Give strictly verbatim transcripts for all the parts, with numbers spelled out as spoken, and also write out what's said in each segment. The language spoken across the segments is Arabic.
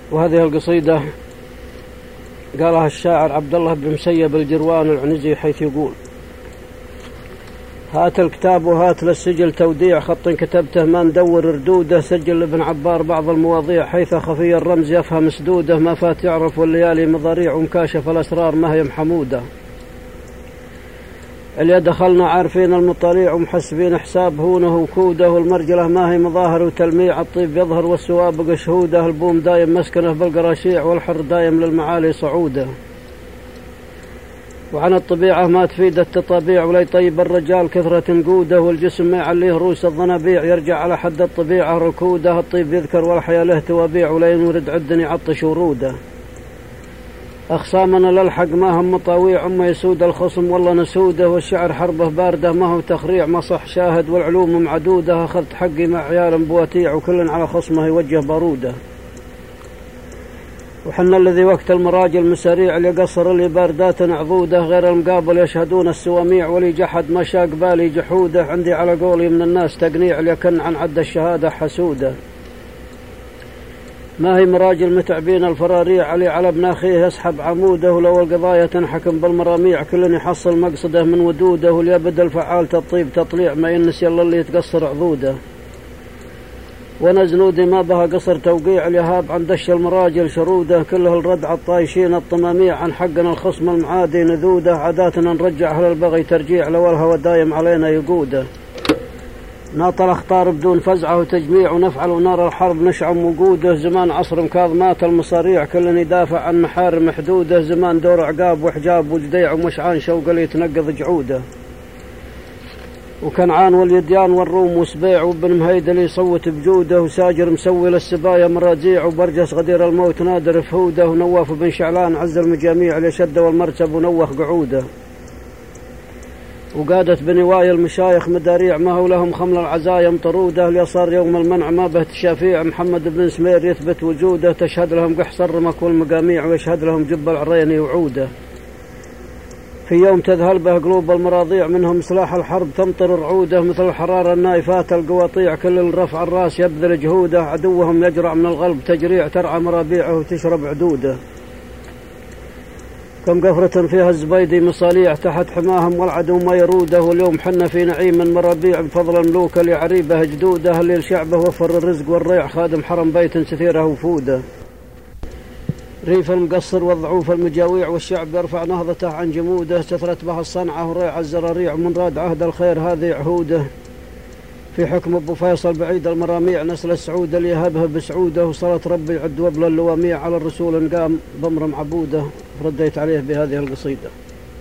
وهذه القصيدة قالها الشاعر عبد الله بن مسيب الجروان العنزي، حيث يقول: هات الكتاب وهات للسجل توديع، خط كتبته ما ندور ردوده، سجل لابن عبار بعض المواضيع، حيث خفي الرمز يفهم سدوده، ما فات يعرف والليالي مضاريع، ومكاشف الأسرار ما هي محمودة. اللي دخلنا عارفين المطاليع ومحسبين حساب هونه وكوده، والمرجلة ما هي مظاهر وتلميع، الطيب يظهر والسوابق شهوده، البوم دايم مسكنه بالقراشيع، والحر دايم للمعالي صعوده. وعن الطبيعة ما تفيد التطابيع، ولا يطيب الرجال كثرة نقوده، والجسم ما يعليه روس الضنابيع، يرجع على حد الطبيعة ركوده، الطيب يذكر والحياة له توابيع، ولا ينورد عدن يعطش وروده. أخصامنا للحق ما هم مطاويع، أما يسود الخصم والله نسوده، والشعر حربه باردة ما هو تخريع، مصح شاهد والعلوم معدودة، أخذت حقي مع عيال بواتيع، وكل على خصمه يوجه باروده. وحنا الذي وقت المراجل مساريع، اللي قصر اللي باردات عضوده، غير المقابل يشهدون السواميع، ولي جحد ما شاق بالي جحوده، عندي على قولي من الناس تقنيع، ليكن عن عد الشهادة حسوده. ما هي مراجل متعبين الفراريع، علي على ابن أخيه يسحب عموده، ولو القضايا تنحكم بالمراميع، كل يحصل مقصده من ودوده، وليبد الفعال تطيب تطليع، ما ينسي الله اللي يتقصر عضوده. وانا زنودي ما بها قصر توقيع، اليهاب عن دش المراجل شروده، كله الردع الطايشين الطماميع، عن حقنا الخصم المعادي نذوده، عاداتنا نرجع أهل البغي ترجيع، لو الهوى دايم علينا يقوده. ناطر اخطار بدون فزعه وتجميع، ونفعل ونار الحرب نشعم وقوده، زمان عصر مكاظمات المصاريع، كل يدافع عن محارم حدوده، زمان دور عقاب وحجاب وجديع، ومشعان شوق اللي يتنقض جعوده. وكنعان واليديان والروم وسبيع، وابن مهيد اللي يصوت بجوده، وساجر مسوي للسبايا مراجيع، وبرجس غدير الموت نادر فهوده، ونواف بن شعلان عز المجاميع، اللي شد والمرتب ونوخ قعوده. وقادة بني واي المشايخ مداريع، ما هو لهم خمل العزايم طروده، اليسار يوم المنع ما به تشافيع، محمد بن سمير يثبت وجوده، تشهد لهم قحص الرمك والمقاميع، ويشهد لهم جب العريني وعوده. في يوم تذهل به قلوب المراضيع، منهم سلاح الحرب تمطر رعوده، مثل الحرارة النايفات القواطيع، كل الرفع الراس يبذل جهوده، عدوهم يجرع من الغلب تجريع، ترعى مرابيعه وتشرب عدوده. كم قفرة فيها الزبيدي مصاليع، تحت حماهم والعدو ما يروده، واليوم حنا في نعيم من مرابيع، بفضل الملوك اللي عريبه جدوده، اللي لشعبه وفر الرزق والريع، خادم حرم بيت ستيره وفوده. ريف المقصر والضعوف المجاويع، والشعب يرفع نهضته عن جموده، سترت بها الصنعة وريع الزراريع، من راد عهد الخير هذه عهوده. في حكم ابو فيصل بعيد المراميع، نسل السعود اللي يهبها بسعوده، وصلت ربي عد وبل اللواميع، على الرسول قام بمرم عبوده. رديت عليه بهذه القصيدة.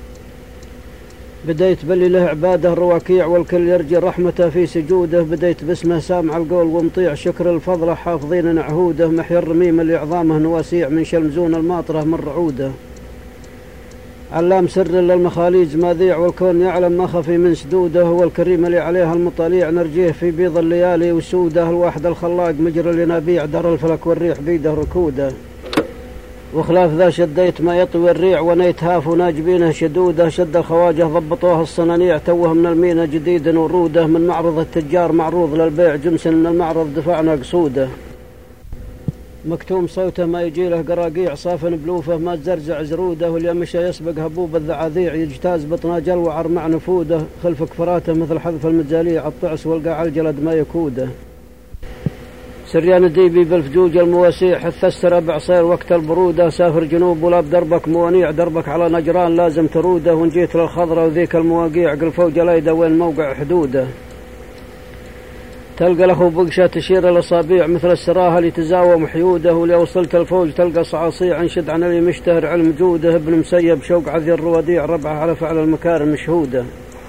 بديت باللي له عباده الرواكيع، والكل يرجي رحمته في سجوده، بديت باسمه سامع القول ومطيع، شكر الفضل حافظين عهوده، محيا الرميم اللي عظامه نواسيع، من شلمزون الماطره من رعوده. علام سر للمخاليج ماذيع، والكون يعلم ما خفي من سدوده، هو الكريم اللي عليها المطاليع، نرجيه في بيض الليالي وسوده، الواحد الخلاق مجرى الينابيع، دار الفلك والريح بيده ركوده. وخلاف ذا شديت ما يطوي الريع، ونيت هاف وناجبينه شدوده، شد الخواجه ضبطوها الصنانيع، توه من المينا جديد وروده، من معرض التجار معروض للبيع، جمس من المعرض دفعنا قصوده. مكتوم صوته ما يجي له قراقيع، صافن بلوفه ما تزرزع زروده، واللي مشى يسبق هبوب الذعاذيع، يجتاز بطنا جلوعر مع نفوده، خلف كفراته مثل حذف المجاليع، الطعس والقاع الجلد ما يكوده. سريان الديبي بالفجوج المواسيع، حثستر بعصير وقت البرودة، سافر جنوب ولا بدربك موانيع، دربك على نجران لازم تروده، ونجيت للخضرة وذيك المواقيع، قل فوق جليده وين موقع حدوده. تلقى له بقشة تشير الأصابيع، مثل السراها اللي تزاوم حيوده، ولي وصلت الفوج تلقى صعاصيع، انشد عن اللي مشتهر علم جوده، ابن مسيب شوق عذي الرواديع، ربعه على فعل المكارم مشهوده.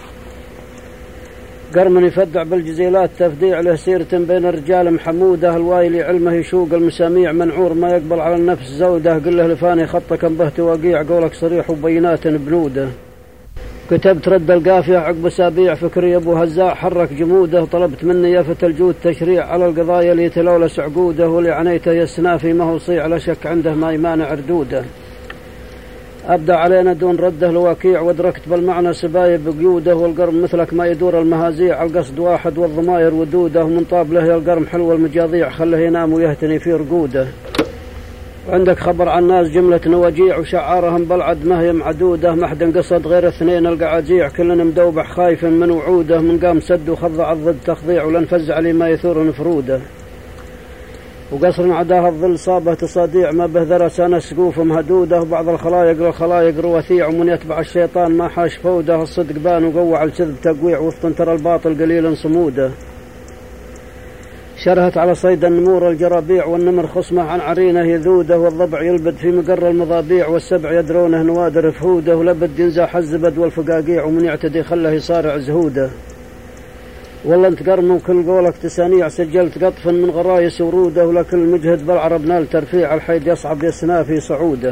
قرمن يفدع بالجزيلات تفديع، له سيرة بين الرجال محموده، الوايلي علمه يشوق المساميع، منعور ما يقبل على النفس زوده، قل له لفاني خطك به توقيع، قولك صريح وبينات بنوده. كتبت رد القافية عقب اسابيع، فكري ابو هزاع حرك جموده، طلبت مني يافة الجود تشريع، على القضايا اللي تلولس عقوده، واللي عنيته يسنافي ما هو صيع، لا شك عنده ما يمانع ردوده. أبدأ علينا دون رده الواكيع، وادركت بالمعنى سبايب بقيوده، والقرم مثلك ما يدور المهازيع، القصد واحد والضماير ودوده، ومن طاب له القرم حلو المجاضيع، خله ينام ويهتني في رقوده. عندك خبر عن ناس جملة نواجيع وشعارهم بالعد ما هي معدودة، ما حد انقصد غير اثنين القعاجيع، كلنا مدوبح خايف من وعوده، من قام سد وخضع الضد تخضيع ولنفزع لما يثور نفروده. وقصر عداها الظل صابه تصاديع، ما به ذرس انا سقوف مهدوده، وبعض الخلايق للخلايق روثيع، ومن يتبع الشيطان ما حاش فوده، الصدق بان وقوع الكذب تقويع، وسط ترى الباطل قليلا صموده. شرهت على صيد النمور الجرابيع، والنمر خصمه عن عرينه يذوده، والضبع يلبد في مقر المضابيع، والسبع يدرونه نوادر فهوده، ولبد ينزاح الزبد والفقاقيع، ومن يعتدي خله يصارع زهوده. والله انت قرم وكل قولك تسانيع، سجلت قطفا من غرايس وروده، ولكل مجهد بالعرب نال ترفيع، الحيد يصعب يسنا في صعوده.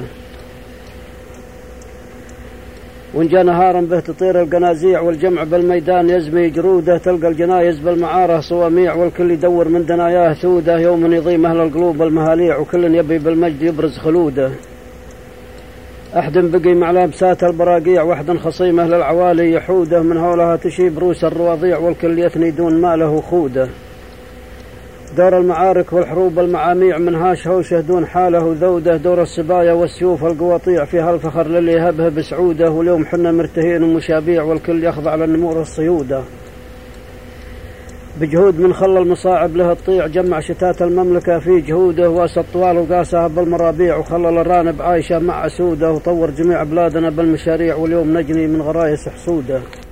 وإن جاء نهارا به تطير القنازيع، والجمع بالميدان يزمي جروده، تلقى الجنايز بالمعاره صواميع، والكل يدور من دناياه ثوده، يوم يضيم أهل القلوب المهاليع، وكل يبي بالمجد يبرز خلوده. أحد بقي مع لابسات البراقيع، واحد خصيمه للعوالي يحوده، من هولها تشيب روس الرواضيع، والكل يثني دون ماله خوده. دور المعارك والحروب المعاميع، من هاش هوشه دون حاله ذوده، دور السبايا والسيوف القواطيع، فيها الفخر للي يهبه بسعوده، واليوم حنا مرتهين ومشابيع، والكل يخضع للنمور الصيوده. بجهود من خل المصاعب له الطيع، جمع شتات المملكة في جهوده، واسى الطوال وقاسها بالمرابيع، وخلل الرانب عايشة مع أسوده، وطور جميع بلادنا بالمشاريع، واليوم نجني من غرايس حسوده.